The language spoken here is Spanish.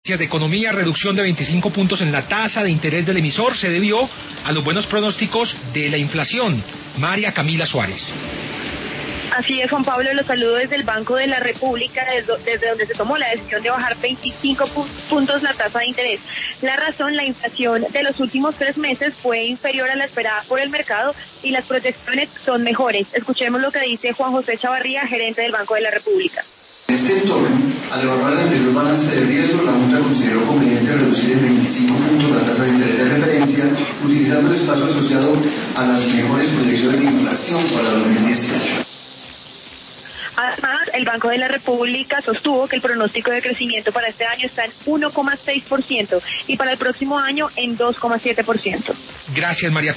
De economía, reducción de 25 puntos en la tasa de interés del emisor se debió a los buenos pronósticos de la inflación. María Camila Suárez. Así es, Juan Pablo, los saludo desde el Banco de la República, desde donde se tomó la decisión de bajar 25 puntos la tasa de interés. La razón, la inflación de los últimos 3 meses fue inferior a la esperada por el mercado y las proyecciones son mejores. Escuchemos lo que dice Juan José Chavarría, gerente del Banco de la República. En este entorno, al evaluar el anterior balance de riesgo, la Junta consideró conveniente reducir en 25 puntos la tasa de interés de referencia, utilizando el espacio asociado a las mejores proyecciones de inflación para 2018. Además, el Banco de la República sostuvo que el pronóstico de crecimiento para este año está en 1,6% y para el próximo año en 2,7%. Gracias, María Camila.